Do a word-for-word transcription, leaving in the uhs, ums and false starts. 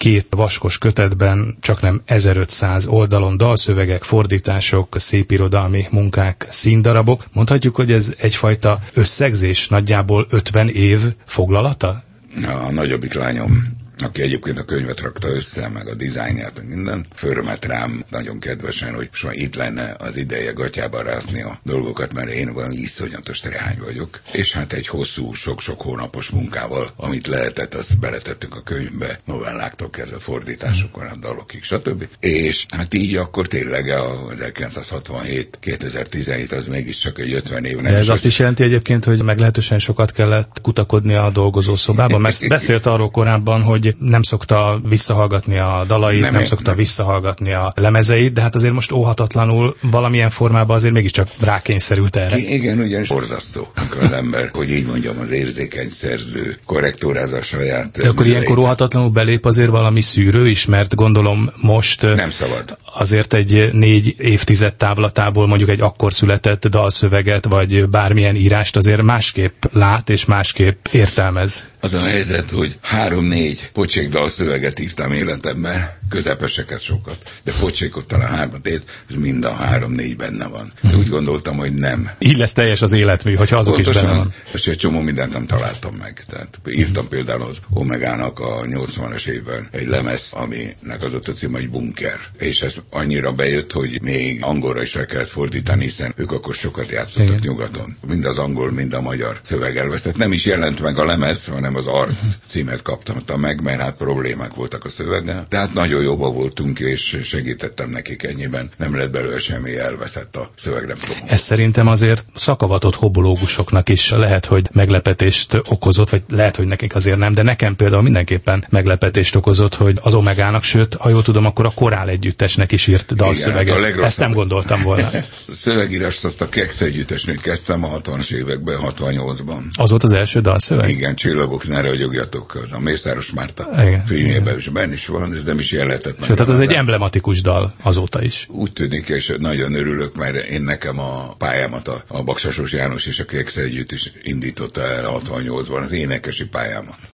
két vaskos kötetben csaknem ezerötszáz oldalon dalszövegek, fordítások, szépirodalmi munkák, színdarabok. Mondhatjuk, hogy ez egyfajta összegzés, nagyjából ötven év foglalata? A nagyobbik lányom, aki egyébként a könyvet rakta össze, meg a dizájnját, meg minden, fölmet rám nagyon kedvesen, hogy most már itt lenne az ideje gatyába rászni a dolgokat, mert én valami iszonyatos trehány vagyok. És hát egy hosszú, sok-sok hónapos munkával, amit lehetett, azt beletettünk a könyvbe, novelláktól kezdve fordításokon, a dalokig, stb. És hát így akkor tényleg az ezerkilencszázhatvanhét kétezer-tizenhét az mégiscsak egy ötven év. De ez azt is jelenti egyébként, hogy meglehetősen sokat kellett kutakodni a dolgozószobában, mert beszélt arról korábban, hogy nem szokta visszahallgatni a dalait, nem, nem szokta nem. visszahallgatni a lemezeit, de hát azért most óhatatlanul valamilyen formában azért mégiscsak rákényszerült erre. I- igen, ugyanis borzasztó az ember, hogy így mondjam, az érzékeny szerző korrektórázza a saját... De akkor ilyenkor óhatatlanul belép azért valami szűrő is, mert gondolom most... Nem szabad. Azért egy négy évtized távlatából mondjuk egy akkor született dalszöveget, vagy bármilyen írást azért másképp lát és másképp értelmez. Az a helyzet, hogy három-négy pocsék dalszöveget írtam életemben, közepeseket sokat, de pocsékot talán hármat ért, ez mind a három-négy benne van. De úgy gondoltam, hogy nem. Így lesz teljes az életmű, hogyha azok Pontosan, is benne van. És egy csomó mindent nem találtam meg. Tehát írtam például az Omegának a nyolcvanas évben egy lemez, aminek az ott a cím, hogy Bunker. És ez annyira bejött, hogy még angolra is le kellett fordítani, hiszen ők akkor sokat játszottak Igen. nyugaton. Mind az angol, mind a magyar szöveg elvesztett. Nem is jelent meg a lemez, hanem az Arc címet kaptam meg, mert hát problémák voltak a szöveggel. Tehát nagyon jóba voltunk, és segítettem nekik ennyiben. Nem lett belőle semmi, elveszett a szövegre. Ez szerintem azért szakavatott hobológusoknak is lehet, hogy meglepetést okozott, vagy lehet, hogy nekik azért nem, de nekem például mindenképpen meglepetést okozott, hogy az Omegának, sőt, ha jól tudom, akkor a Korál együttesnek is írt dalszöveget. Igen, hát ezt nem gondoltam volna. Szövegírást azt a Kex együttesnél kezdtem a hatvanas években, hatvannyolcban. Az volt az első dalszöveg? Igen, Csillagok, ne ragyogjatok, az a Mészáros Márta filmjében is benne is van, ez nem is jelentett meg. Sőt, tehát az egy emblematikus dal azóta is. Úgy tűnik, és nagyon örülök, mert én nekem a pályámat a, a Baksasos János és a Kex együtt is indította el hatvannyolcban, az énekesi pályámat.